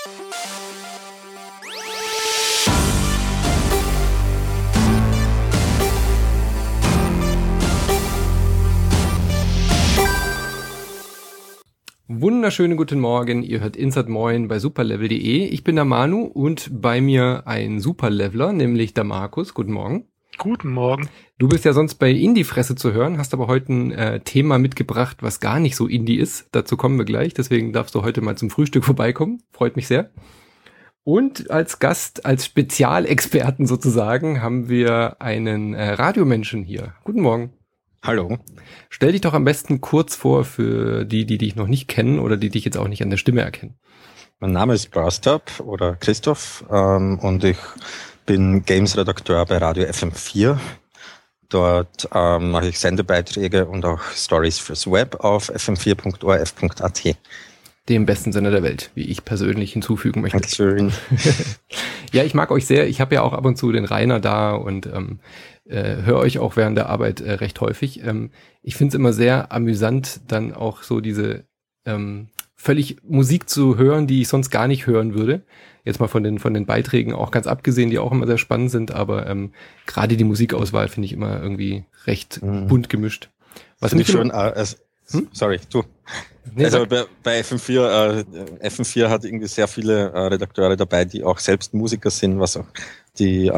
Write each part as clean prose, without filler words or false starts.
Wunderschönen guten Morgen, ihr hört Insert Moin bei superlevel.de. Ich bin der Manu und bei mir ein Superleveler, nämlich der Markus. Guten Morgen. Guten Morgen. Du bist ja sonst bei Indie-Fresse zu hören, hast aber heute ein Thema mitgebracht, was gar nicht so Indie ist. Dazu kommen wir gleich, deswegen darfst du heute mal zum Frühstück vorbeikommen. Freut mich sehr. Und als Gast, als Spezialexperten sozusagen, haben wir einen Radiomenschen hier. Guten Morgen. Hallo. Stell dich doch am besten kurz vor für die dich noch nicht kennen oder die dich jetzt auch nicht an der Stimme erkennen. Mein Name ist Brastab oder Christoph und ich bin Games-Redakteur bei Radio FM4. Dort mache ich Sendebeiträge und auch Stories fürs Web auf fm4.orf.at. Dem besten Sender der Welt, wie ich persönlich hinzufügen möchte. Dankeschön. Ja, ich mag euch sehr. Ich habe ja auch ab und zu den Rainer da und höre euch auch während der Arbeit recht häufig. Ich finde es immer sehr amüsant, dann auch so diese völlig Musik zu hören, die ich sonst gar nicht hören würde. Jetzt mal von den Beiträgen auch ganz abgesehen, die auch immer sehr spannend sind, aber gerade die Musikauswahl finde ich immer irgendwie recht bunt gemischt. Was finde ich schön. Sorry, du. Nee, also bei FM4, FM4 hat irgendwie sehr viele Redakteure dabei, die auch selbst Musiker sind, was auch den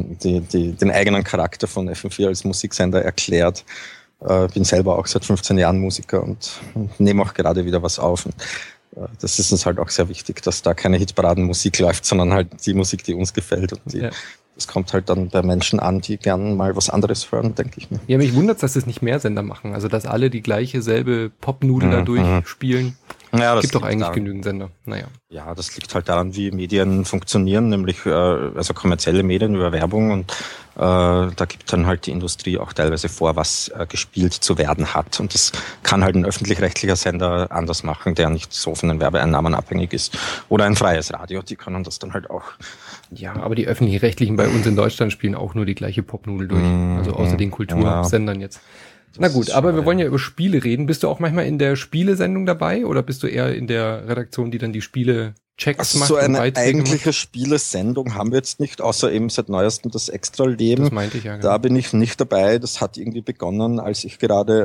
eigenen Charakter von FM4 als Musiksender erklärt. Bin selber auch seit 15 Jahren Musiker und nehme auch gerade wieder was auf. Und, das ist uns halt auch sehr wichtig, dass da keine Hitparadenmusik läuft, sondern halt die Musik, die uns gefällt. Und das kommt halt dann bei Menschen an, die gern mal was anderes hören, denke ich mir. Ja, mich wundert, dass das nicht mehr Sender machen. Also, dass alle die gleiche selbe Popnudel da durchspielen. Ja, das gibt doch eigentlich genügend Sender. Naja. Ja, das liegt halt daran, wie Medien funktionieren, nämlich also kommerzielle Medien über Werbung und da gibt dann halt die Industrie auch teilweise vor, was gespielt zu werden hat. Und das kann halt ein öffentlich-rechtlicher Sender anders machen, der nicht so von den Werbeeinnahmen abhängig ist. Oder ein freies Radio, die können das dann halt auch. Ja, aber die öffentlich-rechtlichen bei uns in Deutschland spielen auch nur die gleiche Popnudel durch. Also außer den Kultursendern jetzt. Na gut, aber wir wollen ja über Spiele reden. Bist du auch manchmal in der Spielesendung dabei oder bist du eher in der Redaktion, die dann die Spiele-Checks macht? So eine eigentliche Spielesendung haben wir jetzt nicht, außer eben seit neuestem das Extra-Leben. Das meinte ich ja. Genau. Da bin ich nicht dabei. Das hat irgendwie begonnen, als ich gerade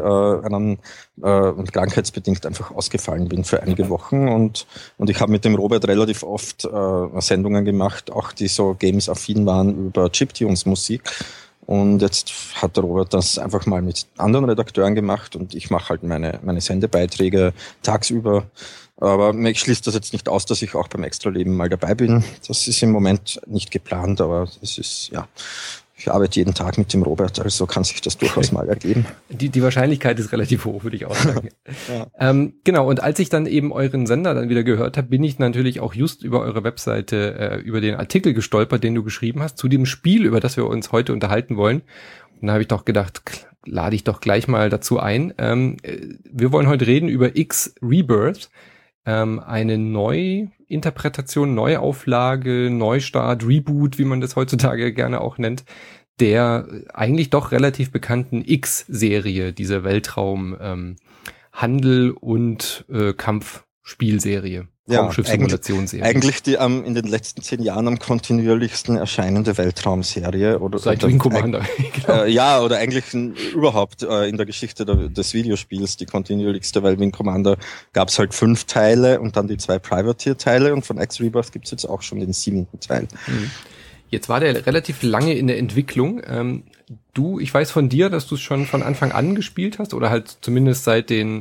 krankheitsbedingt einfach ausgefallen bin für einige Wochen. Und ich habe mit dem Robert relativ oft Sendungen gemacht, auch die so games-affin waren über Chiptunes-Musik. Und jetzt hat der Robert das einfach mal mit anderen Redakteuren gemacht und ich mache halt meine Sendebeiträge tagsüber. Aber mir schließt das jetzt nicht aus, dass ich auch beim Extra-Leben mal dabei bin. Das ist im Moment nicht geplant, aber es ist, ja, ich arbeite jeden Tag mit dem Robert, also kann sich das durchaus mal ergeben. Die Wahrscheinlichkeit ist relativ hoch, würde ich auch sagen. Ja. Genau, und als ich dann eben euren Sender dann wieder gehört habe, bin ich natürlich auch just über eure Webseite, über den Artikel gestolpert, den du geschrieben hast, zu dem Spiel, über das wir uns heute unterhalten wollen. Und da habe ich doch gedacht, lade ich doch gleich mal dazu ein. Wir wollen heute reden über X Rebirth. Eine Neuinterpretation, Neuauflage, Neustart, Reboot, wie man das heutzutage gerne auch nennt, der eigentlich doch relativ bekannten X-Serie, dieser Weltraum Handel- und Kampfspielserie. Ja, eigentlich die in den letzten 10 Jahren am kontinuierlichsten erscheinende Weltraumserie. Seit Wing Commander. Genau. Ja, oder eigentlich überhaupt in der Geschichte des Videospiels die kontinuierlichste, weil Wing Commander gab es halt 5 Teile und dann die 2 Privateer-Teile und von X Rebirth gibt es jetzt auch schon den 7. Teil. Jetzt war der relativ lange in der Entwicklung. Ich weiß von dir, dass du es schon von Anfang an gespielt hast oder halt zumindest seit dem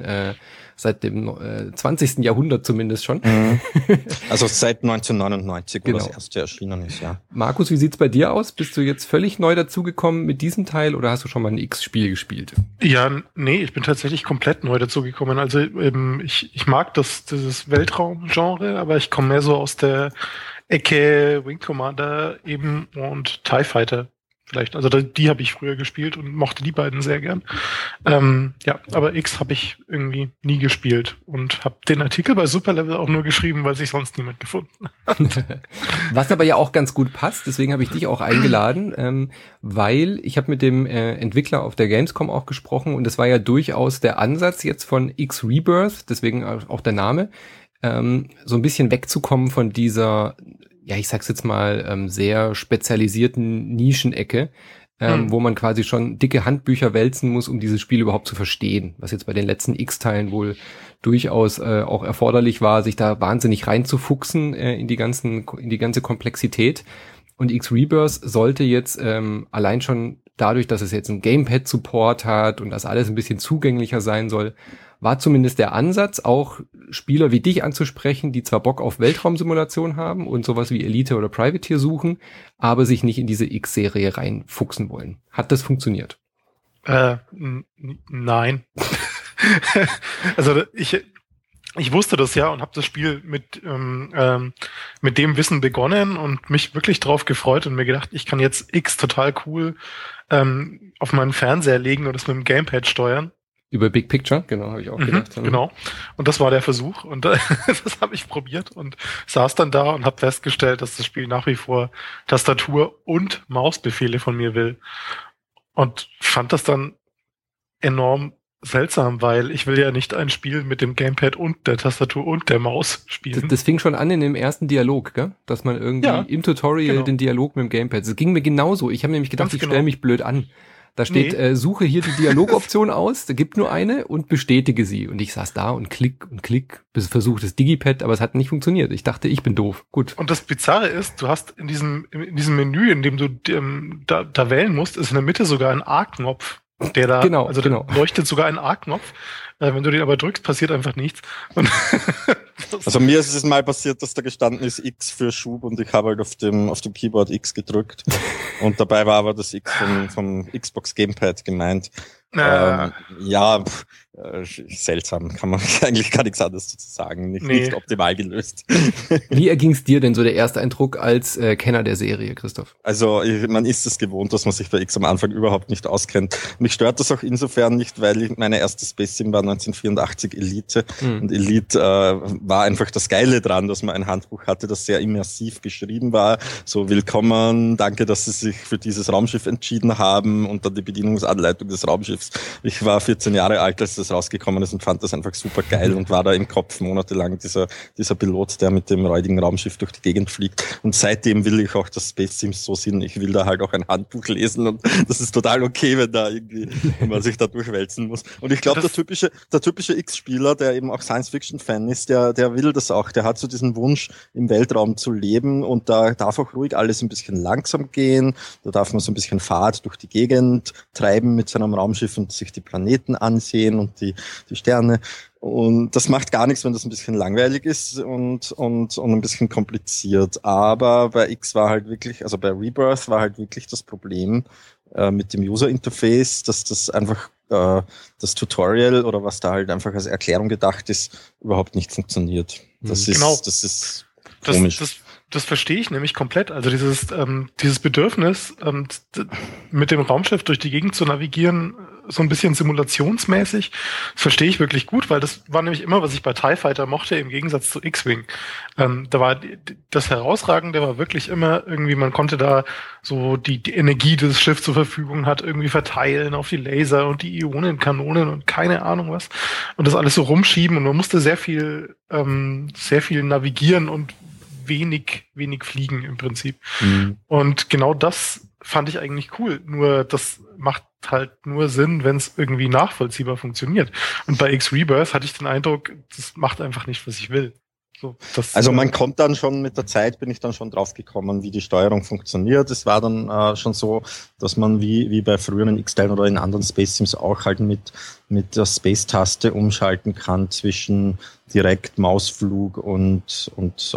20. Jahrhundert zumindest schon. Also seit 1999, genau, wo das erste erschienen ist, ja. Markus, wie sieht's bei dir aus? Bist du jetzt völlig neu dazugekommen mit diesem Teil oder hast du schon mal ein X-Spiel gespielt? Ja, nee, ich bin tatsächlich komplett neu dazugekommen. Also ich mag dieses Weltraumgenre, aber ich komme mehr so aus der Ecke Wing Commander eben und TIE Fighter. Vielleicht, also die habe ich früher gespielt und mochte die beiden sehr gern. Ja, aber X habe ich irgendwie nie gespielt und habe den Artikel bei Superlevel auch nur geschrieben, weil sich sonst niemand gefunden hat. Was aber ja auch ganz gut passt, deswegen habe ich dich auch eingeladen, weil ich habe mit dem Entwickler auf der Gamescom auch gesprochen und das war ja durchaus der Ansatz jetzt von X Rebirth, deswegen auch der Name, so ein bisschen wegzukommen von dieser, ja, ich sag's jetzt mal, sehr spezialisierten Nischenecke, wo man quasi schon dicke Handbücher wälzen muss, um dieses Spiel überhaupt zu verstehen. Was jetzt bei den letzten X-Teilen wohl durchaus auch erforderlich war, sich da wahnsinnig reinzufuchsen in die ganze Komplexität. Und X-Rebirth sollte jetzt allein schon dadurch, dass es jetzt einen Gamepad-Support hat und das alles ein bisschen zugänglicher sein soll, war zumindest der Ansatz, auch Spieler wie dich anzusprechen, die zwar Bock auf Weltraumsimulation haben und sowas wie Elite oder Privateer suchen, aber sich nicht in diese X-Serie reinfuchsen wollen. Hat das funktioniert? Nein. Also ich wusste das ja und habe das Spiel mit dem Wissen begonnen und mich wirklich drauf gefreut und mir gedacht, ich kann jetzt X total cool auf meinen Fernseher legen und das mit dem Gamepad steuern. Über Big Picture, genau, habe ich auch gedacht. Genau. Und das war der Versuch und das habe ich probiert und saß dann da und habe festgestellt, dass das Spiel nach wie vor Tastatur- und Mausbefehle von mir will. Und fand das dann enorm seltsam, weil ich will ja nicht ein Spiel mit dem Gamepad und der Tastatur und der Maus spielen. Das fing schon an in dem ersten Dialog, gell? Dass man irgendwie im Tutorial den Dialog mit dem Gamepad. Das ging mir genauso. Ich habe nämlich gedacht, ich stelle mich blöd an. Da steht, suche hier die Dialogoption aus, da gibt nur eine und bestätige sie. Und ich saß da und klick, bis versucht das Digipad, aber es hat nicht funktioniert. Ich dachte, ich bin doof. Gut. Und das Bizarre ist, du hast in diesem Menü, in dem du da wählen musst, ist in der Mitte sogar ein A-Knopf. Der da, genau. leuchtet sogar ein A-Knopf. Wenn du den aber drückst, passiert einfach nichts. Und also mir ist es mal passiert, dass da gestanden ist X für Schub und ich habe halt auf dem Keyboard X gedrückt. Und dabei war aber das X vom Xbox Gamepad gemeint. Seltsam, kann man eigentlich gar nichts anderes dazu sagen. Nicht optimal gelöst. Wie erging's dir denn so der erste Eindruck als Kenner der Serie, Christoph? Also man ist es gewohnt, dass man sich bei X am Anfang überhaupt nicht auskennt. Mich stört das auch insofern nicht, weil meine erste Space Sim war 1984 Elite. Und Elite war einfach das Geile dran, dass man ein Handbuch hatte, das sehr immersiv geschrieben war. So, willkommen, danke, dass Sie sich für dieses Raumschiff entschieden haben und dann die Bedienungsanleitung des Raumschiffs. Ich war 14 Jahre alt, als das rausgekommen ist und fand das einfach super geil und war da im Kopf monatelang dieser Pilot, der mit dem räudigen Raumschiff durch die Gegend fliegt. Und seitdem will ich auch, dass Space Sims so sind. Ich will da halt auch ein Handbuch lesen und das ist total okay, wenn man sich da durchwälzen muss. Und ich glaube, der typische X-Spieler, der eben auch Science-Fiction-Fan ist, der will das auch. Der hat so diesen Wunsch, im Weltraum zu leben und da darf auch ruhig alles ein bisschen langsam gehen. Da darf man so ein bisschen Fahrt durch die Gegend treiben mit seinem Raumschiff und sich die Planeten ansehen und die Sterne. Und das macht gar nichts, wenn das ein bisschen langweilig ist und ein bisschen kompliziert. Aber bei X war halt wirklich, also bei Rebirth war halt wirklich das Problem mit dem User-Interface, dass das einfach das Tutorial oder was da halt einfach als Erklärung gedacht ist, überhaupt nicht funktioniert. Das ist komisch. Das verstehe ich nämlich komplett. Also dieses Bedürfnis, mit dem Raumschiff durch die Gegend zu navigieren, so ein bisschen simulationsmäßig, das verstehe ich wirklich gut, weil das war nämlich immer, was ich bei TIE Fighter mochte, im Gegensatz zu X-Wing. Da war das Herausragende war wirklich immer irgendwie, man konnte da so die Energie, die das Schiff zur Verfügung hat, irgendwie verteilen auf die Laser und die Ionenkanonen und keine Ahnung was. Und das alles so rumschieben und man musste sehr viel navigieren und wenig fliegen im Prinzip. Und genau das fand ich eigentlich cool. Nur das macht halt nur Sinn, wenn es irgendwie nachvollziehbar funktioniert. Und bei X-Rebirth hatte ich den Eindruck, das macht einfach nicht, was ich will. So, also man kommt dann schon mit der Zeit, bin ich dann schon drauf gekommen, wie die Steuerung funktioniert. Es war dann schon so, dass man wie bei früheren X-Teilen oder in anderen Space Sims auch halt mit der Space-Taste umschalten kann zwischen direkt Mausflug und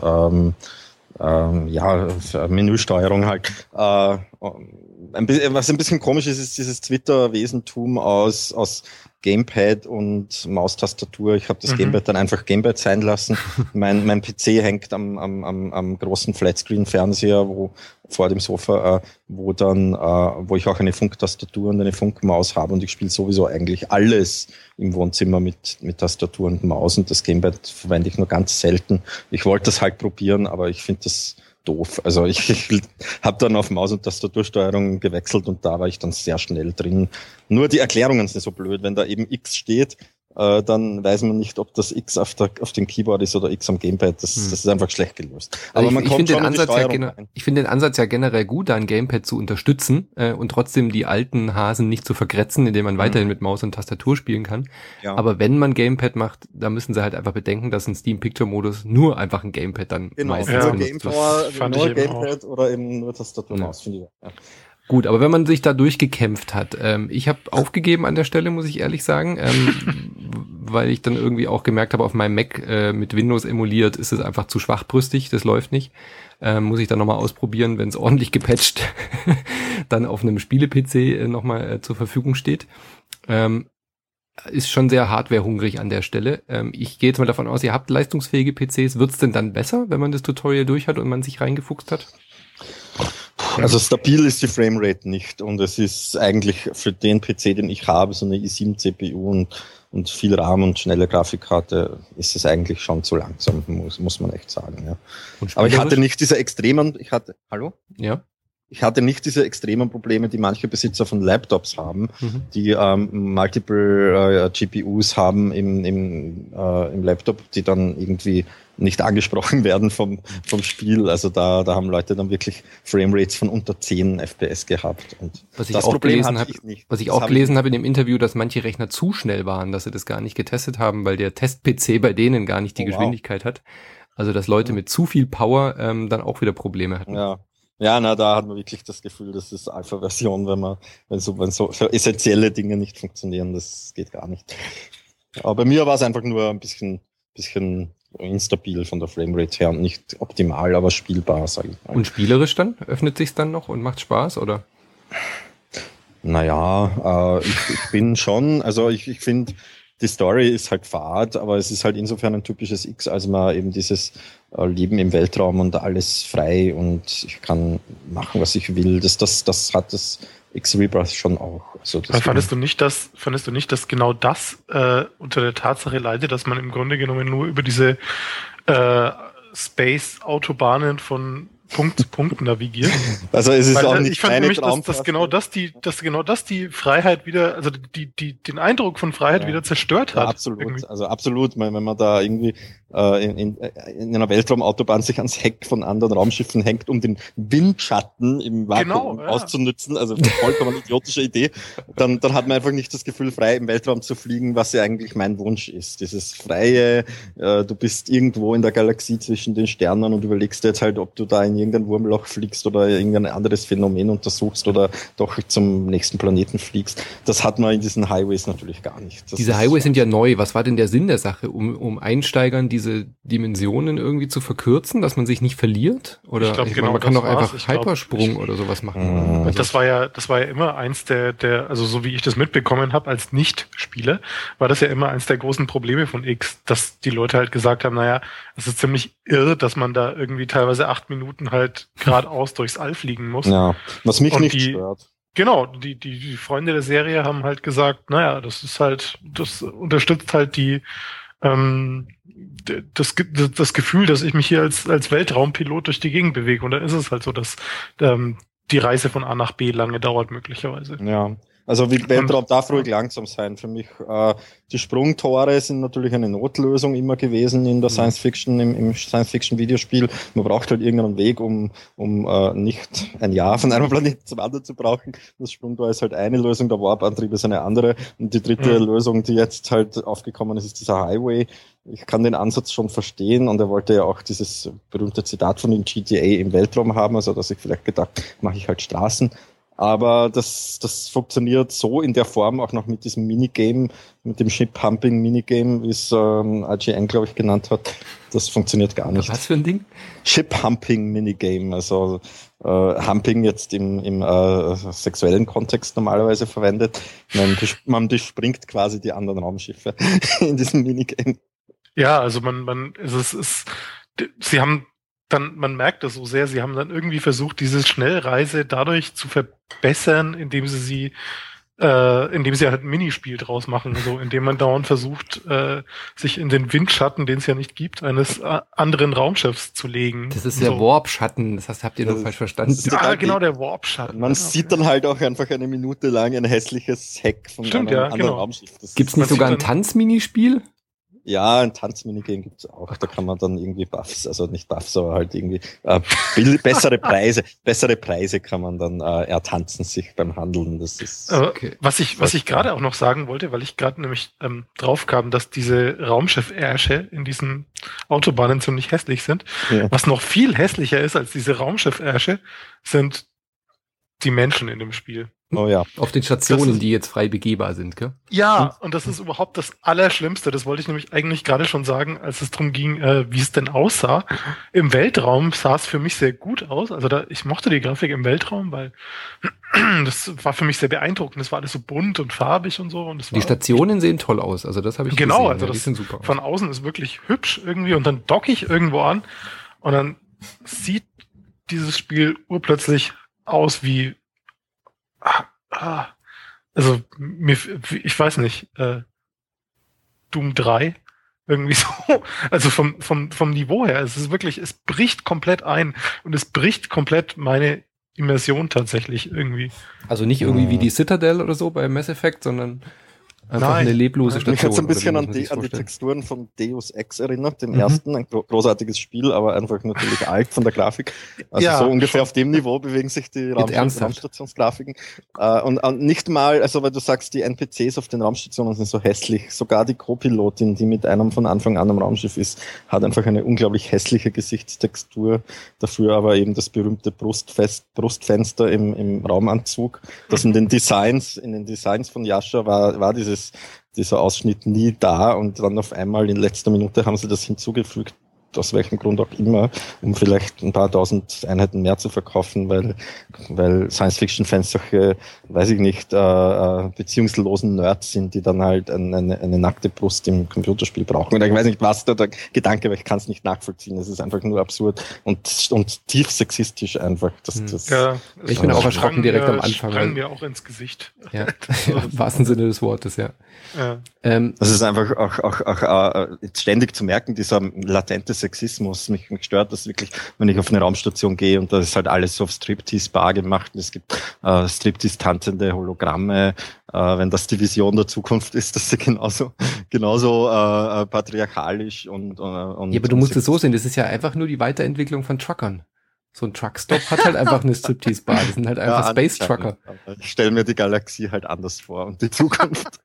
Menüsteuerung halt. Was ein bisschen komisch ist dieses Twitter-Wesentum aus Gamepad und Maustastatur. Ich habe das Gamepad dann einfach Gamepad sein lassen. Mein PC hängt am großen Flatscreen-Fernseher, vor dem Sofa, wo ich auch eine Funktastatur und eine Funkmaus habe und ich spiele sowieso eigentlich alles im Wohnzimmer mit Tastatur und Maus und das Gamepad verwende ich nur ganz selten. Ich wollte das halt probieren, aber ich finde das doof. Also ich habe dann auf Maus- und Tastatursteuerung gewechselt und da war ich dann sehr schnell drin. Nur die Erklärungen sind so blöd, wenn da eben X steht, dann weiß man nicht, ob das X auf dem Keyboard ist oder X am Gamepad. Das ist einfach schlecht gelöst. Aber ich finde den Ansatz ja generell gut, da ein Gamepad zu unterstützen und trotzdem die alten Hasen nicht zu vergrätzen, indem man weiterhin mit Maus und Tastatur spielen kann. Ja. Aber wenn man Gamepad macht, da müssen sie halt einfach bedenken, dass ein Steam Picture Modus nur einfach ein Gamepad dann meistens benutzt. Nur Gamepad oder eben nur Tastatur und Maus, finde ich. Ja. Gut, aber wenn man sich da durchgekämpft hat, ich habe aufgegeben an der Stelle, muss ich ehrlich sagen, weil ich dann irgendwie auch gemerkt habe, auf meinem Mac mit Windows emuliert ist es einfach zu schwachbrüstig, das läuft nicht. Muss ich dann nochmal ausprobieren, wenn es ordentlich gepatcht dann auf einem Spiele-PC nochmal zur Verfügung steht. Ist schon sehr hardwarehungrig an der Stelle. Ich gehe jetzt mal davon aus, ihr habt leistungsfähige PCs. Wird's denn dann besser, wenn man das Tutorial durch hat und man sich reingefuchst hat? Also stabil ist die Framerate nicht und es ist eigentlich für den PC, den ich habe, so eine i7 CPU und viel RAM und schnelle Grafikkarte, ist es eigentlich schon zu langsam, muss man echt sagen. Ja. Aber ich hatte nicht diese extremen, Ich hatte nicht diese extremen Probleme, die manche Besitzer von Laptops haben, die multiple GPUs haben im Laptop, die dann irgendwie nicht angesprochen werden vom Spiel. Also da haben Leute dann wirklich Framerates von unter 10 FPS gehabt. Und was ich auch gelesen habe in dem Interview, dass manche Rechner zu schnell waren, dass sie das gar nicht getestet haben, weil der Test-PC bei denen gar nicht die Geschwindigkeit hat. Also dass Leute mit zu viel Power dann auch wieder Probleme hatten. Ja, da hat man wirklich das Gefühl, das ist Alpha-Version, wenn so für essentielle Dinge nicht funktionieren, das geht gar nicht. Aber bei mir war es einfach nur ein bisschen instabil von der Framerate her und nicht optimal, aber spielbar, sage ich mal. Und spielerisch dann? Öffnet sich's dann noch und macht Spaß, oder? Naja, ich bin schon, also ich finde, die Story ist halt fad, aber es ist halt insofern ein typisches X, als man eben dieses Leben im Weltraum und alles frei und ich kann machen, was ich will. Das hat das X-Rebirth schon auch. Also fandest du nicht, dass genau das unter der Tatsache leidet, dass man im Grunde genommen nur über diese Space-Autobahnen von Punkt zu Punkt navigiert? Also es ist auch nicht ich fand nämlich, dass genau das die Freiheit wieder, also den Eindruck von Freiheit wieder zerstört hat. Absolut. Irgendwie. Also absolut, wenn man da irgendwie in einer Weltraumautobahn sich ans Heck von anderen Raumschiffen hängt, um den Windschatten im Vakuum auszunutzen, also vollkommen idiotische Idee, dann hat man einfach nicht das Gefühl, frei im Weltraum zu fliegen, was ja eigentlich mein Wunsch ist. Dieses freie, du bist irgendwo in der Galaxie zwischen den Sternen und überlegst dir jetzt halt, ob du da in irgendein Wurmloch fliegst oder irgendein anderes Phänomen untersuchst oder doch zum nächsten Planeten fliegst. Das hat man in diesen Highways natürlich gar nicht. Diese Highways sind ja neu. Was war denn der Sinn der Sache? Um Einsteigern diese Dimensionen irgendwie zu verkürzen, dass man sich nicht verliert? Oder man kann doch einfach Hypersprung oder sowas machen. Also das war ja immer eins der, also so wie ich das mitbekommen habe als Nicht-Spieler, war das ja immer eins der großen Probleme von X, dass die Leute halt gesagt haben, naja, es ist ziemlich irre, dass man da irgendwie teilweise 8 Minuten halt geradeaus durchs All fliegen muss. Ja, was mich nicht stört. Genau, die Freunde der Serie haben halt gesagt, naja, das unterstützt halt das Gefühl, dass ich mich hier als Weltraumpilot durch die Gegend bewege. Und dann ist es halt so, dass die Reise von A nach B lange dauert möglicherweise. Ja, also Weltraum darf ruhig langsam sein. Für mich, die Sprungtore sind natürlich eine Notlösung immer gewesen in der Science-Fiction, im Science-Fiction-Videospiel. Man braucht halt irgendeinen Weg, um nicht ein Jahr von einem Planeten zum anderen zu brauchen. Das Sprungtor ist halt eine Lösung, der Warp-Antrieb ist eine andere. Und die dritte Lösung, die jetzt halt aufgekommen ist, ist dieser Highway. Ich kann den Ansatz schon verstehen und er wollte ja auch dieses berühmte Zitat von den GTA im Weltraum haben, also dass ich vielleicht gedacht, mache ich halt Straßen. Aber das funktioniert so in der Form auch noch mit diesem Minigame, mit dem Ship-Humping-Minigame, wie es IGN, glaube ich, genannt hat. Das funktioniert gar nicht. Was für ein Ding? Ship-Humping-Minigame, also Humping jetzt im sexuellen Kontext normalerweise verwendet. Man bespringt quasi die anderen Raumschiffe in diesem Minigame. Ja, also sie haben dann, man merkt das so sehr, sie haben dann irgendwie versucht, diese Schnellreise dadurch zu verbessern, indem sie indem sie halt ein Minispiel draus machen, so indem man dauernd versucht, sich in den Windschatten, den es ja nicht gibt, eines anderen Raumschiffs zu legen. Das ist der Warp-Schatten, das heißt, habt ihr nur falsch verstanden. Ja, genau, der Warp-Schatten. Man sieht dann halt auch einfach eine Minute lang ein hässliches Heck von einem anderen Raumschiff. Gibt's nicht sogar ein Tanzminispiel? Ja, ein Tanzminigame gibt's auch. Da kann man dann irgendwie Buffs, also nicht Buffs, aber halt irgendwie bessere Preise kann man dann ertanzen sich beim Handeln. Das ist okay. Was ich gerade auch noch sagen wollte, weil ich gerade nämlich drauf kam, dass diese Raumschiff-Ärsche in diesen Autobahnen ziemlich hässlich sind. Ja. Was noch viel hässlicher ist als diese Raumschiff-Ärsche, sind die Menschen in dem Spiel. Oh ja. Auf den Stationen, die jetzt frei begehbar sind, gell? Ja, und das ist überhaupt das Allerschlimmste. Das wollte ich nämlich eigentlich gerade schon sagen, als es darum ging, wie es denn aussah. Im Weltraum sah es für mich sehr gut aus. Also ich mochte die Grafik im Weltraum, weil das war für mich sehr beeindruckend. Das war alles so bunt und farbig und so. Und die Stationen sehen toll aus. Also das habe ich gesehen. Also ja, die sind super von außen ist wirklich hübsch irgendwie. Und dann docke ich irgendwo an und dann sieht dieses Spiel urplötzlich aus wie also ich weiß nicht, Doom 3 irgendwie so, also vom Niveau her, es ist wirklich, es bricht komplett ein und es bricht komplett meine Immersion tatsächlich irgendwie. Also nicht irgendwie wie die Citadel oder so bei Mass Effect, sondern einfach eine leblose Station. Mich hat es ein bisschen an die Texturen von Deus Ex erinnert, den ersten, ein großartiges Spiel, aber einfach natürlich alt von der Grafik. Also ja, so ungefähr auf dem Niveau bewegen sich die Raumstationsgrafiken. Und nicht mal, also weil du sagst, die NPCs auf den Raumstationen sind so hässlich, sogar die Co-Pilotin, die mit einem von Anfang an am Raumschiff ist, hat einfach eine unglaublich hässliche Gesichtstextur, dafür aber eben das berühmte Brustfenster im Raumanzug, das in den Designs von Yasha war dieser Ausschnitt nie da und dann auf einmal in letzter Minute haben sie das hinzugefügt, aus welchem Grund auch immer, um vielleicht ein paar tausend Einheiten mehr zu verkaufen, weil Science-Fiction-Fans solche, weiß ich nicht, beziehungslosen Nerds sind, die dann halt eine nackte Brust im Computerspiel brauchen. Und ich weiß nicht, was da der Gedanke, aber ich kann es nicht nachvollziehen. Es ist einfach nur absurd und tief sexistisch einfach. Ich bin auch erschrocken direkt am Anfang. Sprang mir auch ins Gesicht. Ja, im wahrsten Sinne des Wortes, ja. Das ist einfach auch ständig zu merken, dieser latente Sexismus. Mich stört das wirklich, wenn ich auf eine Raumstation gehe und da ist halt alles so auf Striptease-Bar gemacht und es gibt Striptease-tanzende Hologramme. Wenn das die Vision der Zukunft ist, dass sie genauso patriarchalisch und ja, aber du musst es so sehen, das ist ja einfach nur die Weiterentwicklung von Truckern. So ein Truckstop hat halt einfach eine Striptease-Bar. Das sind halt einfach Space-Trucker. Ich stelle mir die Galaxie halt anders vor und die Zukunft.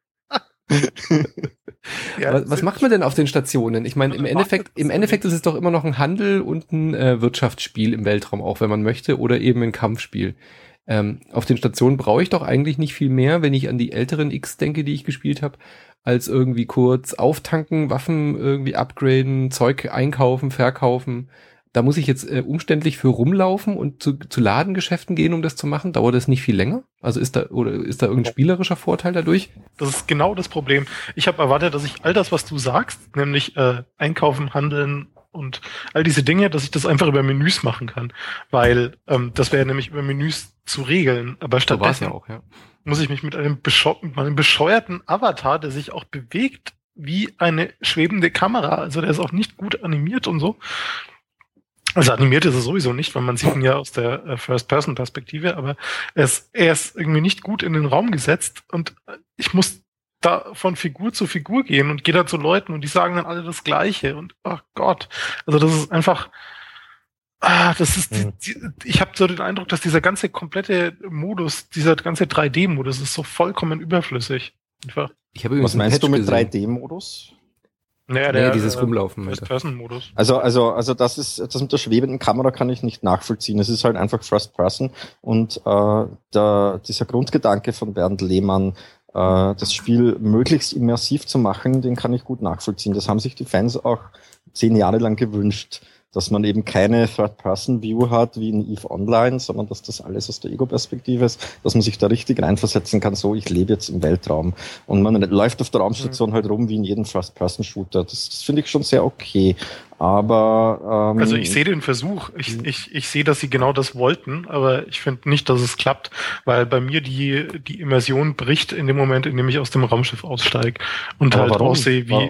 Ja, was macht man denn auf den Stationen? Ich meine, im Endeffekt ist es doch immer noch ein Handel und ein Wirtschaftsspiel im Weltraum, auch wenn man möchte, oder eben ein Kampfspiel. Auf den Stationen brauche ich doch eigentlich nicht viel mehr, wenn ich an die älteren X denke, die ich gespielt habe, als irgendwie kurz auftanken, Waffen irgendwie upgraden, Zeug einkaufen, verkaufen. Da muss ich jetzt umständlich für rumlaufen und zu Ladengeschäften gehen, um das zu machen? Dauert das nicht viel länger? Also ist da irgendein spielerischer Vorteil dadurch? Das ist genau das Problem. Ich habe erwartet, dass ich all das, was du sagst, nämlich einkaufen, handeln und all diese Dinge, dass ich das einfach über Menüs machen kann. Weil das wäre nämlich über Menüs zu regeln. Aber stattdessen muss ich mich mit einem bescheuerten Avatar, der sich auch bewegt wie eine schwebende Kamera, also der ist auch nicht gut animiert und so. Also animiert ist er sowieso nicht, weil man sieht ihn ja aus der First-Person-Perspektive, aber er ist irgendwie nicht gut in den Raum gesetzt und ich muss da von Figur zu Figur gehen und gehe da zu Leuten und die sagen dann alle das Gleiche und oh Gott, also das ist einfach, ich habe so den Eindruck, dass dieser ganze komplette Modus, dieser ganze 3D-Modus ist so vollkommen überflüssig. Einfach. Was meinst du mit 3D-Modus? Naja, dieses Rumlaufen. First-Person-Modus. Also das mit der schwebenden Kamera kann ich nicht nachvollziehen. Es ist halt einfach First-Person und dieser Grundgedanke von Bernd Lehmann, das Spiel möglichst immersiv zu machen, den kann ich gut nachvollziehen. Das haben sich die Fans auch 10 Jahre lang gewünscht. dass man eben keine Third-Person-View hat wie in EVE Online, sondern dass das alles aus der Ego-Perspektive ist, dass man sich da richtig reinversetzen kann, so ich lebe jetzt im Weltraum. Und man läuft auf der Raumstation halt rum wie in jedem First-Person-Shooter. Das finde ich schon sehr okay. Aber also ich sehe den Versuch. Ich sehe, dass sie genau das wollten, aber ich finde nicht, dass es klappt, weil bei mir die Immersion bricht in dem Moment, in dem ich aus dem Raumschiff aussteige und halt aussehe wie...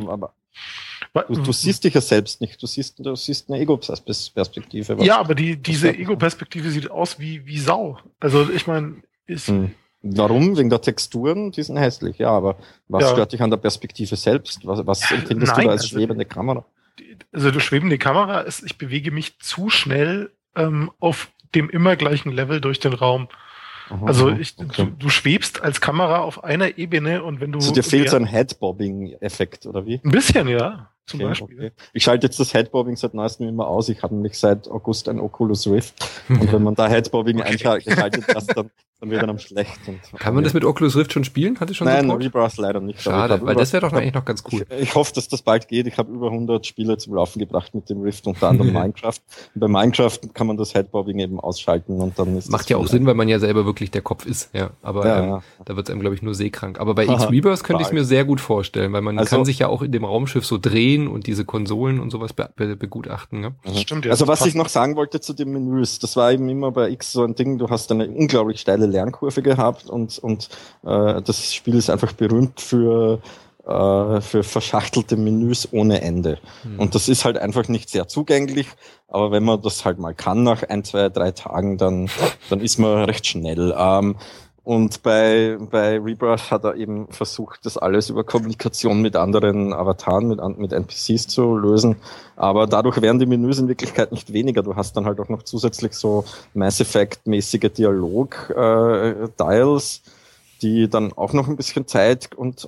Du siehst dich ja selbst nicht, du siehst eine Ego-Perspektive. Ja, aber diese Ego-Perspektive sieht aus wie Sau. Also ich meine... Warum? Wegen der Texturen? Die sind hässlich, ja, aber was stört dich an der Perspektive selbst? Was empfindest du da als schwebende Kamera? Also die schwebende Kamera ist, ich bewege mich zu schnell auf dem immer gleichen Level durch den Raum. Aha, also okay. du schwebst als Kamera auf einer Ebene und wenn du... Also dir fehlt so ein Headbobbing-Effekt, oder wie? Ein bisschen, ja. Zum Beispiel. Okay. Ich schalte jetzt das Headbobbing seit neuestem immer aus. Ich habe nämlich seit August ein Oculus Rift. Und wenn man da Headbobbing einschaltet, dann wird einem schlecht. Kann man das mit Oculus Rift schon spielen? Hat es schon Nein, Rebirth leider nicht. Schade, weil das wäre doch eigentlich noch ganz cool. Ich hoffe, dass das bald geht. Ich habe über 100 Spiele zum Laufen gebracht mit dem Rift, unter anderem Minecraft. Und bei Minecraft kann man das Headbobbing eben ausschalten und dann ist macht ja auch Sinn, weil man ja selber wirklich der Kopf ist. Ja, aber da wird es einem, glaube ich, nur seekrank. Aber bei X-Rebirth könnte ich es mir sehr gut vorstellen, weil man kann sich ja auch in dem Raumschiff so drehen und diese Konsolen und sowas begutachten. Ne? Das stimmt, ja. Also was ich noch sagen wollte zu den Menüs, das war eben immer bei X so ein Ding, du hast eine unglaublich steile Lernkurve gehabt und das Spiel ist einfach berühmt für verschachtelte Menüs ohne Ende. Und das ist halt einfach nicht sehr zugänglich, aber wenn man das halt mal kann nach 1, 2, 3 Tagen, dann ist man recht schnell. Und bei Rebirth hat er eben versucht, das alles über Kommunikation mit anderen Avataren, mit NPCs zu lösen. Aber dadurch werden die Menüs in Wirklichkeit nicht weniger. Du hast dann halt auch noch zusätzlich so Mass Effect-mäßige Dialog-Dials, die dann auch noch ein bisschen Zeit und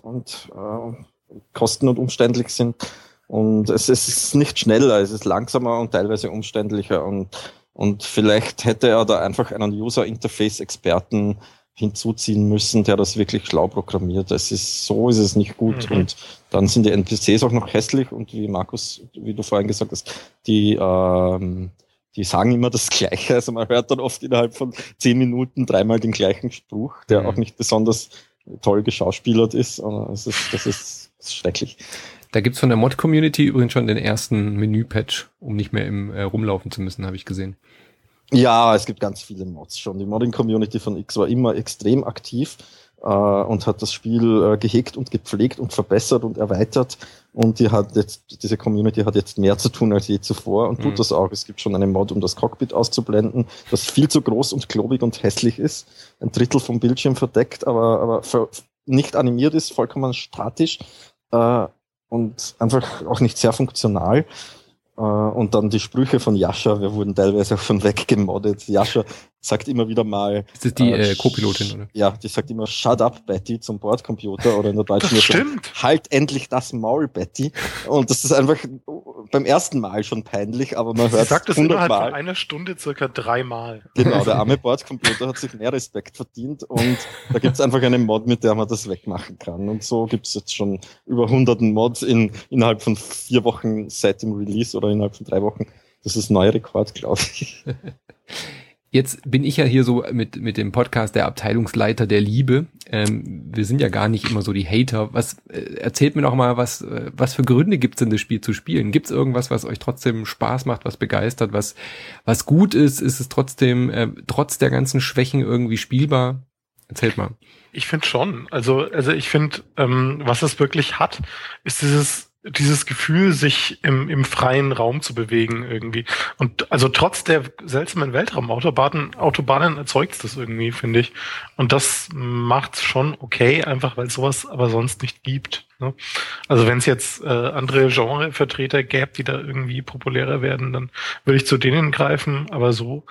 kosten- und umständlich sind. Und es ist nicht schneller, es ist langsamer und teilweise umständlicher. Und vielleicht hätte er da einfach einen User-Interface-Experten hinzuziehen müssen, der das wirklich schlau programmiert. So ist es nicht gut. Und dann sind die NPCs auch noch hässlich und wie Markus, wie du vorhin gesagt hast, die sagen immer das Gleiche. Also man hört dann oft innerhalb von 10 Minuten 3-mal den gleichen Spruch, der auch nicht besonders toll geschauspielert ist. Das ist schrecklich. Da gibt's von der Mod-Community übrigens schon den ersten Menü-Patch, um nicht mehr im rumlaufen zu müssen, habe ich gesehen. Ja, es gibt ganz viele Mods schon. Die Modding-Community von X war immer extrem aktiv und hat das Spiel gehegt und gepflegt und verbessert und erweitert. Und diese Community hat jetzt mehr zu tun als je zuvor und tut das auch. Es gibt schon eine Mod, um das Cockpit auszublenden, das viel zu groß und klobig und hässlich ist. 1/3 vom Bildschirm verdeckt, aber nicht animiert ist, vollkommen statisch und einfach auch nicht sehr funktional. Und dann die Sprüche von Yasha, wir wurden teilweise auch schon weggemoddet. Yasha sagt immer wieder mal... Ist das die Co-Pilotin, oder? Ja, die sagt immer, shut up, Betty, zum Bordcomputer, oder in der deutschen Version, halt endlich das Maul, Betty. Und das ist einfach beim ersten Mal schon peinlich, aber man hört es 100 Mal. Sie sagt das innerhalb von einer Stunde circa 3 Mal. Genau, der arme Bordcomputer hat sich mehr Respekt verdient und da gibt's einfach eine Mod, mit der man das wegmachen kann. Und so gibt's jetzt schon über 100 Mods innerhalb von 4 Wochen seit dem Release oder innerhalb von 3 Wochen. Das ist ein neuer Rekord, glaube ich. Jetzt bin ich ja hier so mit dem Podcast der Abteilungsleiter der Liebe. Wir sind ja gar nicht immer so die Hater. Erzählt mir doch mal, was für Gründe gibt's denn, das Spiel zu spielen? Gibt's irgendwas, was euch trotzdem Spaß macht, was begeistert, was gut ist? Ist es trotzdem trotz der ganzen Schwächen irgendwie spielbar? Erzählt mal. Ich finde schon. Also ich finde, was es wirklich hat, ist dieses Gefühl, sich im freien Raum zu bewegen irgendwie. Und also trotz der seltsamen Weltraumautobahnen erzeugt das irgendwie, finde ich. Und das macht's schon okay, einfach weil es sowas aber sonst nicht gibt. Ne? Also wenn es jetzt andere Genrevertreter gäbe, die da irgendwie populärer werden, dann würde ich zu denen greifen. Aber so,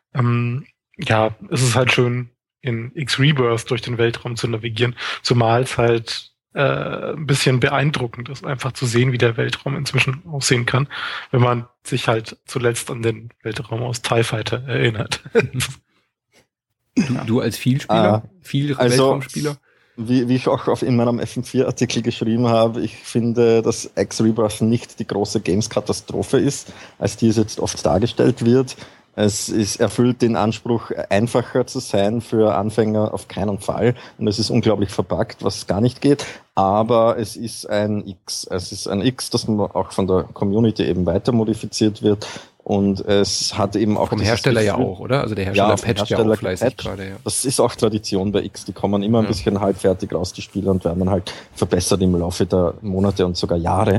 es ist halt schön, in X-Rebirth durch den Weltraum zu navigieren, zumal es halt ein bisschen beeindruckend ist, einfach zu sehen, wie der Weltraum inzwischen aussehen kann, wenn man sich halt zuletzt an den Weltraum aus TIE Fighter erinnert. Du als Vielspieler? Weltraumspieler? wie ich auch in meinem FM4-Artikel geschrieben habe, ich finde, dass X-Rebirth nicht die große Games-Katastrophe ist, als die es jetzt oft dargestellt wird. Es erfüllt den Anspruch, einfacher zu sein für Anfänger auf keinen Fall. Und es ist unglaublich verpackt, was gar nicht geht. Aber es ist ein X. Es ist ein X, das auch von der Community eben weiter modifiziert wird. Und es hat eben auch... Vom Hersteller Gefühl, ja auch, oder? Also der Hersteller patcht ja auch fleißig gerade. Ja. Das ist auch Tradition bei X. Die kommen immer ein bisschen halbfertig raus, die Spiele, und werden dann halt verbessert im Laufe der Monate und sogar Jahre.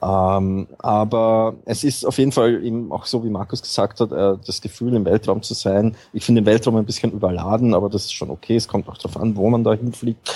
Aber es ist auf jeden Fall eben auch so, wie Markus gesagt hat, das Gefühl, im Weltraum zu sein. Ich finde den Weltraum ein bisschen überladen, aber das ist schon okay. Es kommt auch darauf an, wo man da hinfliegt.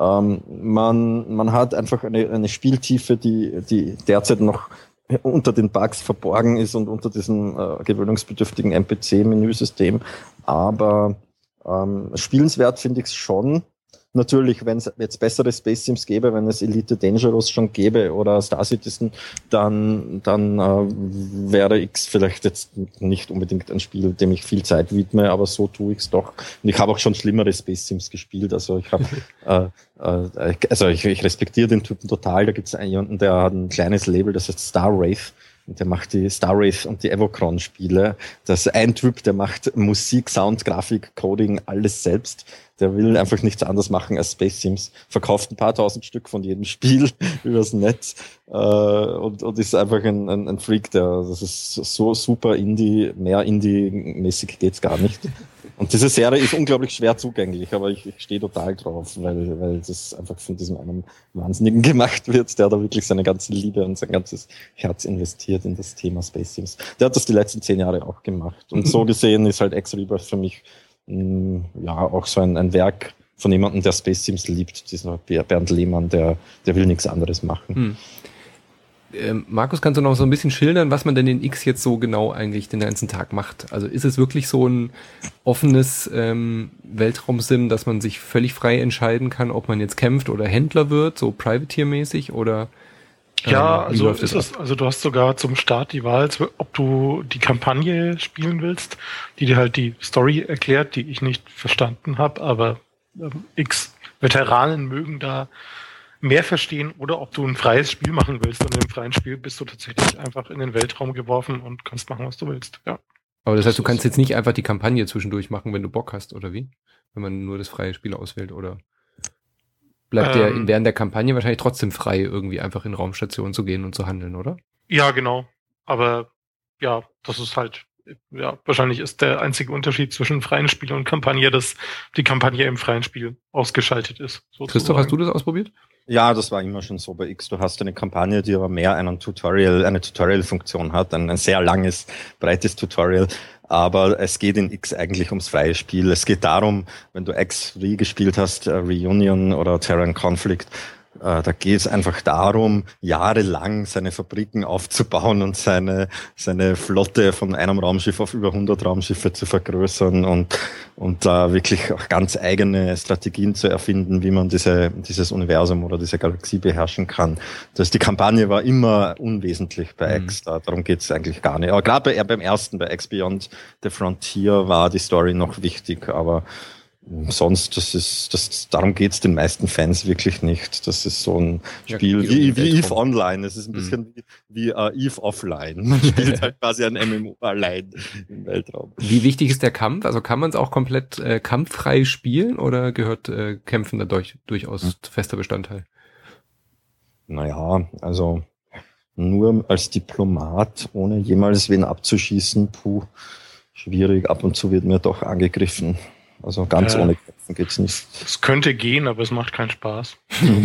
Man hat einfach eine Spieltiefe, die derzeit noch unter den Bugs verborgen ist und unter diesem gewöhnungsbedürftigen NPC-Menüsystem. Aber spielenswert finde ich es schon. Natürlich, wenn es jetzt bessere Space Sims gäbe, wenn es Elite Dangerous schon gäbe oder Star Citizen, dann wäre X vielleicht jetzt nicht unbedingt ein Spiel, dem ich viel Zeit widme, aber so tue ich es doch. Und ich habe auch schon schlimmere Space Sims gespielt, also ich habe ich respektiere den Typen total. Da gibt es jemanden, der hat ein kleines Label, das heißt Star Wraith. Und der macht die Star Wraith und die Evocron-Spiele. Das ist ein Typ, der macht Musik, Sound, Grafik, Coding, alles selbst. Der will einfach nichts anderes machen als Space Sims. Verkauft ein paar tausend Stück von jedem Spiel übers Netz und ist einfach ein Freak. Das ist so super Indie, mehr Indie-mäßig geht's gar nicht. Und diese Serie ist unglaublich schwer zugänglich, aber ich stehe total drauf, weil das einfach von diesem einen Wahnsinnigen gemacht wird, der da wirklich seine ganze Liebe und sein ganzes Herz investiert in das Thema Space Sims. Der hat das die letzten 10 Jahre auch gemacht. Und so gesehen ist halt X-Rebirth für mich auch so ein Werk von jemandem, der Space Sims liebt. Dieser Bernd Lehmann, der will nichts anderes machen. Markus, kannst du noch so ein bisschen schildern, was man denn in X jetzt so genau eigentlich den ganzen Tag macht? Also ist es wirklich so ein offenes Weltraum-Sim, dass man sich völlig frei entscheiden kann, ob man jetzt kämpft oder Händler wird, so Privateer-mäßig, oder ja, also ist es, also du hast sogar zum Start die Wahl, ob du die Kampagne spielen willst, die dir halt die Story erklärt, die ich nicht verstanden habe, aber X-Veteranen mögen da mehr verstehen, oder ob du ein freies Spiel machen willst. Und im freien Spiel bist du tatsächlich einfach in den Weltraum geworfen und kannst machen, was du willst. Ja. Aber das heißt, du kannst jetzt nicht einfach die Kampagne zwischendurch machen, wenn du Bock hast, oder wie? Wenn man nur das freie Spiel auswählt, oder bleibt der während der Kampagne wahrscheinlich trotzdem frei, irgendwie einfach in Raumstationen zu gehen und zu handeln, oder? Ja, genau. Aber ja, das ist halt, ja, wahrscheinlich ist der einzige Unterschied zwischen freien Spiel und Kampagne, dass die Kampagne im freien Spiel ausgeschaltet ist. Sozusagen. Christoph, hast du das ausprobiert? Ja, das war immer schon so bei X. Du hast eine Kampagne, die aber mehr eine Tutorial-Funktion hat, ein sehr langes, breites Tutorial. Aber es geht in X eigentlich ums freie Spiel. Es geht darum, wenn du X3 gespielt hast, Reunion oder Terran Conflict, da geht es einfach darum, jahrelang seine Fabriken aufzubauen und seine Flotte von einem Raumschiff auf über 100 Raumschiffe zu vergrößern und da wirklich auch ganz eigene Strategien zu erfinden, wie man dieses Universum oder diese Galaxie beherrschen kann. Die Kampagne war immer unwesentlich bei X, darum geht es eigentlich gar nicht. Aber gerade beim ersten, bei X Beyond the Frontier, war die Story noch wichtig, aber sonst, darum geht's den meisten Fans wirklich nicht. Das ist so ein Spiel wie EVE Online. Es ist ein bisschen wie EVE Offline. Man spielt halt quasi ein MMO allein im Weltraum. Wie wichtig ist der Kampf? Also kann man es auch komplett kampffrei spielen, oder gehört Kämpfen da durchaus fester Bestandteil? Naja, also nur als Diplomat, ohne jemals wen abzuschießen, schwierig. Ab und zu wird mir doch angegriffen. Also ganz ohne Kämpfen geht's nicht. Es könnte gehen, aber es macht keinen Spaß.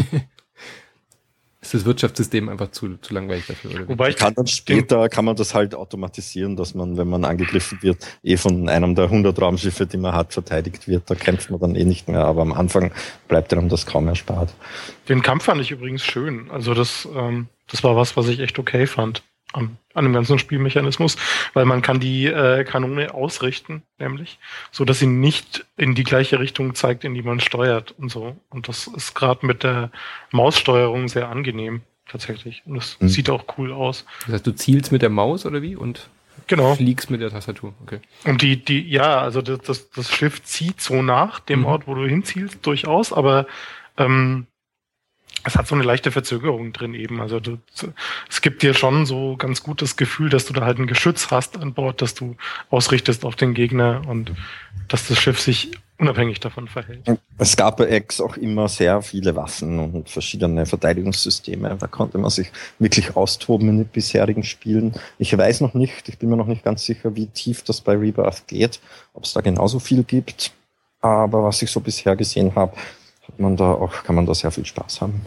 Ist das Wirtschaftssystem einfach zu langweilig dafür? Oder? Wobei später kann man das halt automatisieren, dass man, wenn man angegriffen wird, von einem der 100 Raumschiffe, die man hat, verteidigt wird. Da kämpft man dann nicht mehr, aber am Anfang bleibt einem das kaum erspart. Den Kampf fand ich übrigens schön. Also das war was ich echt okay fand an dem ganzen Spielmechanismus, weil man kann die Kanone ausrichten, nämlich, so dass sie nicht in die gleiche Richtung zeigt, in die man steuert und so. Und das ist gerade mit der Maussteuerung sehr angenehm, tatsächlich. Und das sieht auch cool aus. Das heißt, du zielst mit der Maus, oder wie? Und fliegst mit der Tastatur, okay. Und also das Schiff zieht so nach dem Ort, wo du hinzielst, durchaus, aber es hat so eine leichte Verzögerung drin eben. Also es gibt dir schon so ganz gut das Gefühl, dass du da halt ein Geschütz hast an Bord, das du ausrichtest auf den Gegner und dass das Schiff sich unabhängig davon verhält. Es gab bei X auch immer sehr viele Waffen und verschiedene Verteidigungssysteme. Da konnte man sich wirklich austoben in den bisherigen Spielen. Ich weiß noch nicht, ich bin mir noch nicht ganz sicher, wie tief das bei Rebirth geht, ob es da genauso viel gibt. Aber was ich so bisher gesehen habe, kann man da sehr viel Spaß haben.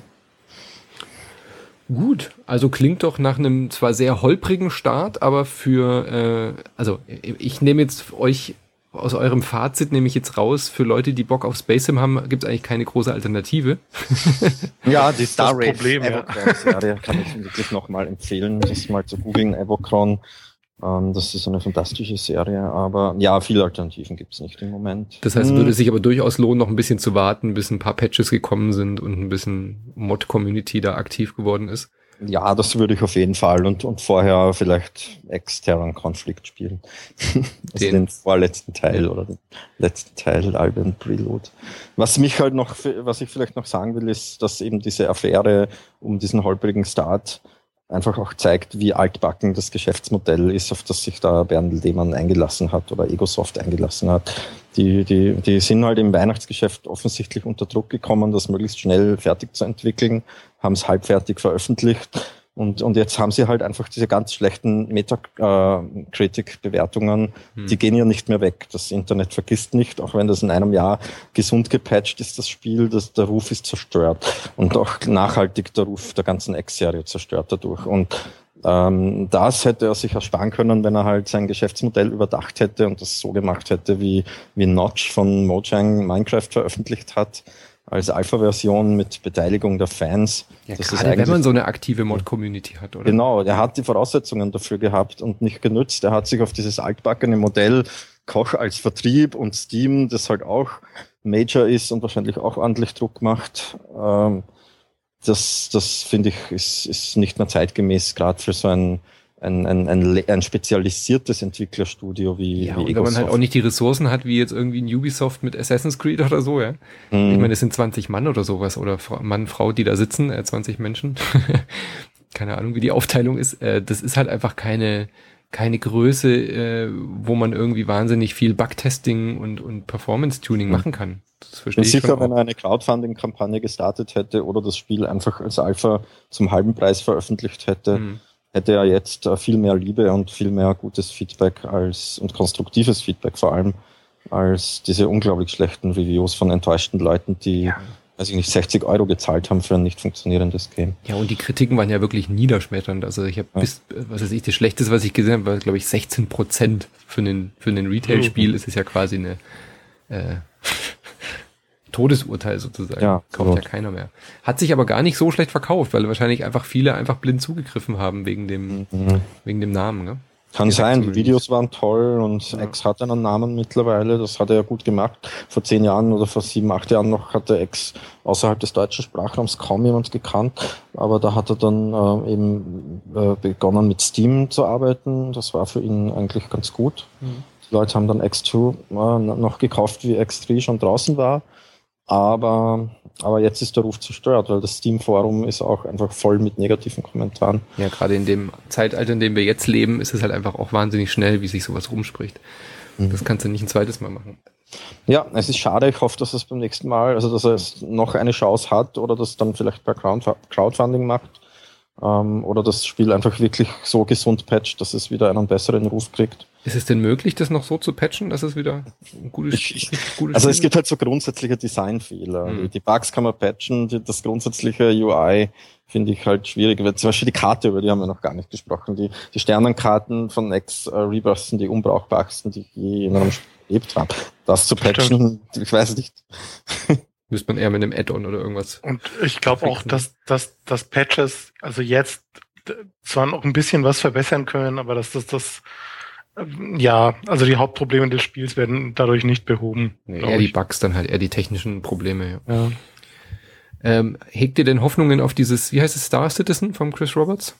Gut, also klingt doch nach einem zwar sehr holprigen Start, aber ich nehme jetzt euch aus eurem Fazit nehme ich jetzt raus, für Leute, die Bock auf Space Sim haben, gibt es eigentlich keine große Alternative. Ja, die Star Race Problem, Evocron-Serie kann ich wirklich nochmal empfehlen, das mal zu googeln, Evocron. Das ist eine fantastische Serie, aber ja, viele Alternativen gibt es nicht im Moment. Das heißt, würde es sich aber durchaus lohnen, noch ein bisschen zu warten, bis ein paar Patches gekommen sind und ein bisschen Mod-Community da aktiv geworden ist? Ja, das würde ich auf jeden Fall und vorher vielleicht Exterran Conflict spielen. Also den vorletzten Teil oder den letzten Teil, Albion Prelude. Was ich vielleicht noch sagen will, ist, dass eben diese Affäre um diesen holprigen Start einfach auch zeigt, wie altbacken das Geschäftsmodell ist, auf das sich da Bernd Lehmann eingelassen hat oder Egosoft eingelassen hat. Die sind halt im Weihnachtsgeschäft offensichtlich unter Druck gekommen, das möglichst schnell fertig zu entwickeln, haben es halbfertig veröffentlicht und jetzt haben sie halt einfach diese ganz schlechten Metacritic-Bewertungen, die gehen ja nicht mehr weg. Das Internet vergisst nicht, auch wenn das in einem Jahr gesund gepatcht ist, das Spiel, der Ruf ist zerstört und auch nachhaltig der Ruf der ganzen X-Serie zerstört dadurch. Und das hätte er sich ersparen können, wenn er halt sein Geschäftsmodell überdacht hätte und das so gemacht hätte, wie Notch von Mojang Minecraft veröffentlicht hat, als Alpha-Version mit Beteiligung der Fans. Ja, das gerade ist wenn man so eine aktive Mod-Community hat, oder? Genau, er hat die Voraussetzungen dafür gehabt und nicht genützt. Er hat sich auf dieses altbackene Modell Koch als Vertrieb und Steam, das halt auch Major ist und wahrscheinlich auch ordentlich Druck macht. Das finde ich, ist nicht mehr zeitgemäß, gerade für so ein spezialisiertes Entwicklerstudio wie und wenn man halt auch nicht die Ressourcen hat, wie jetzt irgendwie ein Ubisoft mit Assassin's Creed oder so, ja. Ich meine, es sind 20 Mann oder sowas oder Mann, Frau, die da sitzen, 20 Menschen. Keine Ahnung, wie die Aufteilung ist. Das ist halt einfach keine Größe, wo man irgendwie wahnsinnig viel Bugtesting und Performance-Tuning machen kann. Das verstehe ich sicher, schon auch. Wenn er eine Crowdfunding-Kampagne gestartet hätte oder das Spiel einfach als Alpha zum halben Preis veröffentlicht hätte, hätte er jetzt viel mehr Liebe und viel mehr gutes Feedback und konstruktives Feedback vor allem, als diese unglaublich schlechten Reviews von enttäuschten Leuten, die, weiß ich nicht, 60 € gezahlt haben für ein nicht funktionierendes Game. Ja, und die Kritiken waren ja wirklich niederschmetternd. Also ich habe das Schlechteste, was ich gesehen habe, war, glaube ich, 16%. Für ein Retail-Spiel ist es ja quasi eine Todesurteil sozusagen. Ja, kauft ja keiner mehr. Hat sich aber gar nicht so schlecht verkauft, weil wahrscheinlich einfach viele einfach blind zugegriffen haben wegen dem Namen. Ne? Kann sein, die Videos waren toll und X hat einen Namen mittlerweile, das hat er ja gut gemacht. Vor 10 Jahren oder vor 7, 8 Jahren noch hatte X außerhalb des deutschen Sprachraums kaum jemand gekannt, aber da hat er dann begonnen mit Steam zu arbeiten, das war für ihn eigentlich ganz gut. Die Leute haben dann X2 noch gekauft, wie X3 schon draußen war. Aber jetzt ist der Ruf zerstört, weil das Steam-Forum ist auch einfach voll mit negativen Kommentaren. Ja, gerade in dem Zeitalter, in dem wir jetzt leben, ist es halt einfach auch wahnsinnig schnell, wie sich sowas rumspricht. Das kannst du nicht ein zweites Mal machen. Ja, es ist schade. Ich hoffe, dass es beim nächsten Mal, also dass er noch eine Chance hat oder das dann vielleicht per Crowdfunding macht. Oder das Spiel einfach wirklich so gesund patcht, dass es wieder einen besseren Ruf kriegt. Ist es denn möglich, das noch so zu patchen, dass es wieder ein gutes Spiel Also es gibt halt so grundsätzliche Designfehler. Die Bugs kann man patchen, das grundsätzliche UI finde ich halt schwierig. Zum Beispiel die Karte, über die haben wir noch gar nicht gesprochen. Die Sternenkarten von X Rebirth sind die unbrauchbarsten, die ich je in einem Spiel erlebt habe. Das zu patchen, ich weiß nicht. Müsste man eher mit einem Add-on oder irgendwas. Und ich glaube auch, dass Patches also jetzt zwar noch ein bisschen was verbessern können, aber dass also die Hauptprobleme des Spiels werden dadurch nicht behoben. Nee, eher die Bugs, dann halt eher die technischen Probleme. Ja. Hegt ihr denn Hoffnungen auf dieses, wie heißt es, Star Citizen von Chris Roberts?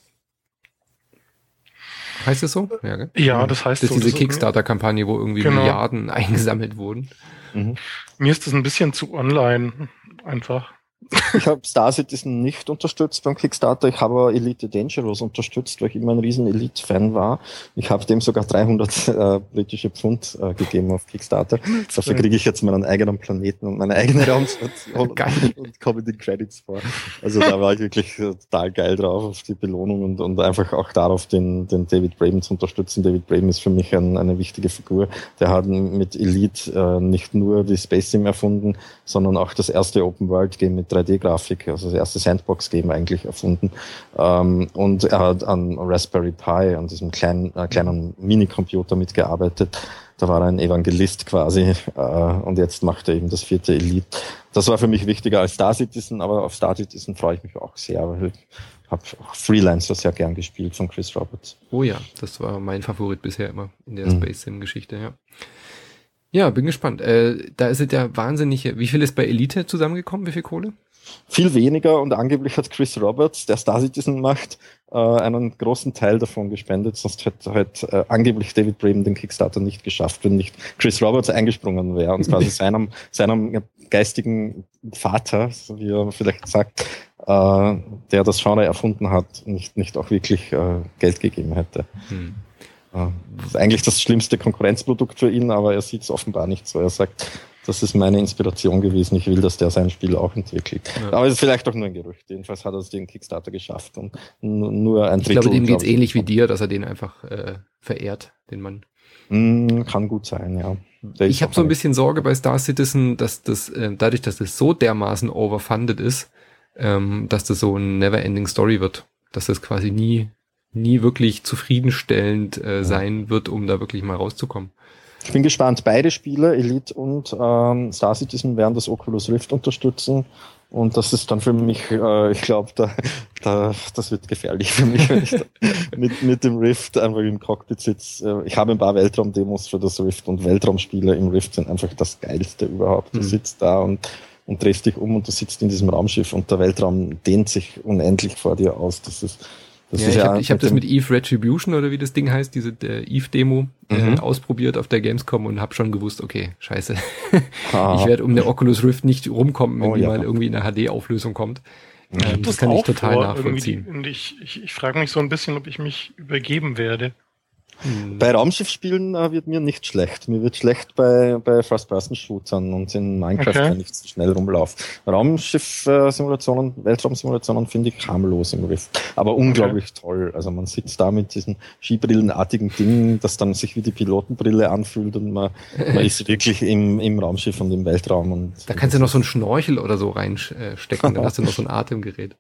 Heißt es so? Ja, gell? Ja, das heißt so. Das ist diese Kickstarter-Kampagne, wo irgendwie Milliarden eingesammelt wurden. Mir ist das ein bisschen zu online einfach. Ich habe Star Citizen nicht unterstützt beim Kickstarter. Ich habe aber Elite Dangerous unterstützt, weil ich immer ein riesen Elite-Fan war. Ich habe dem sogar 300 britische Pfund gegeben auf Kickstarter. Dafür kriege ich jetzt meinen eigenen Planeten und meine eigene Raumstation und komme die Credits vor. Also da war ich wirklich total geil drauf auf die Belohnung und einfach auch darauf, den David Braben zu unterstützen. David Braben ist für mich eine wichtige Figur. Der hat mit Elite nicht nur die Space Sim erfunden, sondern auch das erste Open-World-Game mit 3D-Grafik, also das erste Sandbox-Game eigentlich erfunden. Und er hat an Raspberry Pi, an diesem kleinen Minicomputer mitgearbeitet. Da war er ein Evangelist quasi. Und jetzt macht er eben das 4. Elite. Das war für mich wichtiger als Star Citizen, aber auf Star Citizen freue ich mich auch sehr, weil ich habe auch Freelancer sehr gern gespielt von Chris Roberts. Oh ja, das war mein Favorit bisher immer in der Space Sim-Geschichte, ja. Ja, bin gespannt. Da ist es ja wahnsinnig. Wie viel ist bei Elite zusammengekommen? Wie viel Kohle? Viel weniger und angeblich hat Chris Roberts, der Star Citizen macht, einen großen Teil davon gespendet, sonst hätte angeblich David Braben den Kickstarter nicht geschafft, wenn nicht Chris Roberts eingesprungen wäre und quasi seinem geistigen Vater, so wie er vielleicht sagt, der das Genre erfunden hat, nicht auch wirklich Geld gegeben hätte. Das ist eigentlich das schlimmste Konkurrenzprodukt für ihn, aber er sieht es offenbar nicht so. Er sagt, das ist meine Inspiration gewesen, ich will, dass der sein Spiel auch entwickelt. Ja. Aber es ist vielleicht auch nur ein Gerücht. Jedenfalls hat er es den Kickstarter geschafft und nur ein Drittel. Ich glaube, dem geht es ähnlich wie dir, dass er den einfach verehrt, den Mann. Kann gut sein, ja. Ich habe so ein bisschen Sorge bei Star Citizen, dass das dadurch, dass es so dermaßen overfunded ist, dass das so ein never-ending Story wird. Dass das quasi nie wirklich zufriedenstellend sein wird, um da wirklich mal rauszukommen. Ich bin gespannt. Beide Spiele, Elite und Star Citizen, werden das Oculus Rift unterstützen. Und das ist dann für mich, ich glaube, das wird gefährlich für mich, wenn ich mit dem Rift einfach im Cockpit sitze. Ich habe ein paar Weltraumdemos für das Rift und Weltraumspiele im Rift sind einfach das Geilste überhaupt. Du sitzt da und drehst dich um und du sitzt in diesem Raumschiff und der Weltraum dehnt sich unendlich vor dir aus. Ich hab das mit Eve Retribution oder wie das Ding heißt, diese Eve-Demo ausprobiert auf der Gamescom und habe schon gewusst, okay, scheiße. Ich werde um der Oculus Rift nicht rumkommen, wenn die mal irgendwie in einer HD-Auflösung kommt. Das kann ich total nachvollziehen. Und ich frage mich so ein bisschen, ob ich mich übergeben werde. Bei Raumschiffspielen wird mir nicht schlecht. Mir wird schlecht bei First-Person-Shootern und in Minecraft, wenn ich zu schnell rumlaufe. Raumschiff-Simulationen, Weltraumsimulationen finde ich harmlos im Rift. Aber unglaublich toll. Also man sitzt da mit diesen skibrillenartigen Dingen, das dann sich wie die Pilotenbrille anfühlt und man ist wirklich im Raumschiff und im Weltraum. Und da kannst du noch so einen Schnorchel oder so reinstecken, dann hast du noch so ein Atemgerät.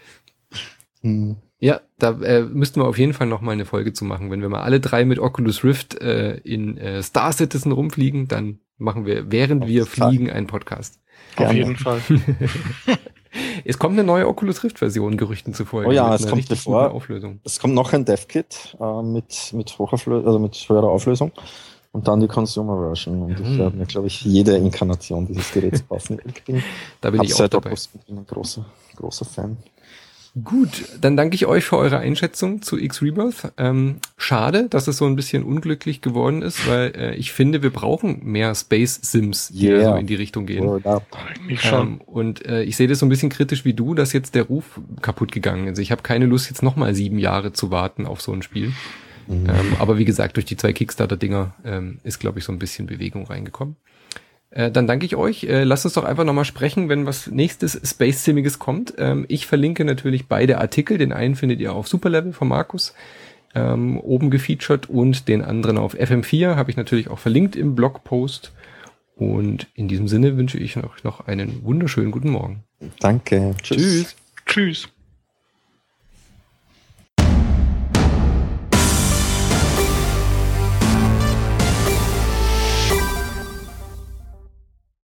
Ja, da müssten wir auf jeden Fall noch mal eine Folge zu machen. Wenn wir mal alle drei mit Oculus Rift in Star Citizen rumfliegen, dann machen wir, während wir fliegen, einen Podcast. Auf jeden Fall. Es kommt eine neue Oculus Rift-Version, Gerüchten zufolge. Oh ja, es kommt Es kommt noch ein Dev-Kit mit Hochauflösung, also mit höherer Auflösung. Und dann die Consumer-Version. Und ich werde mir, glaube ich, jede Inkarnation dieses Geräts kaufen. Da bin ich auch dabei. Ich bin ein großer Fan. Gut, dann danke ich euch für eure Einschätzung zu X-Rebirth. Schade, dass es so ein bisschen unglücklich geworden ist, weil ich finde, wir brauchen mehr Space Sims, die so in die Richtung gehen. Und ich sehe das so ein bisschen kritisch wie du, dass jetzt der Ruf kaputt gegangen ist. Ich habe keine Lust, jetzt nochmal 7 Jahre zu warten auf so ein Spiel. Aber wie gesagt, durch die 2 Kickstarter-Dinger ist, glaube ich, so ein bisschen Bewegung reingekommen. Dann danke ich euch. Lasst uns doch einfach nochmal sprechen, wenn was nächstes Space-Simiges kommt. Ich verlinke natürlich beide Artikel. Den einen findet ihr auf Superlevel von Markus, oben gefeatured, und den anderen auf FM4 habe ich natürlich auch verlinkt im Blogpost. Und in diesem Sinne wünsche ich euch noch einen wunderschönen guten Morgen. Danke. Tschüss. Tschüss.